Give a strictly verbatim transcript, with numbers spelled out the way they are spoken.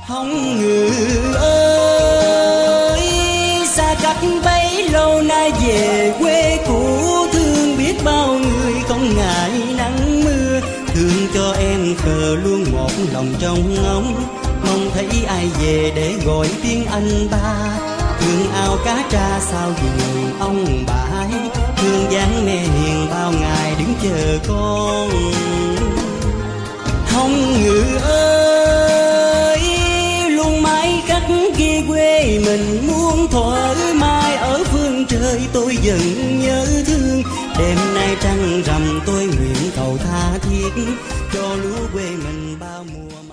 Hồng Ngự ơi, xa cách bấy lâu nay về quê cũ, thương biết bao người không ngại nắng mưa. Thương cho em khờ luôn một lòng trong ngóng, mong thấy ai về để gọi tiếng anh ba. Thương ao cá tra sao vườn ông bà, thương dáng mẹ hiền bao ngày đứng chờ con. Hồng Ngự ơi, luôn mãi khắc ghi quê mình muôn thuở, mai ở phương trời tôi vẫn nhớ thương. Đêm nay trăng rằm tôi nguyện cầu tha thiết cho lúa quê mình bao mùa.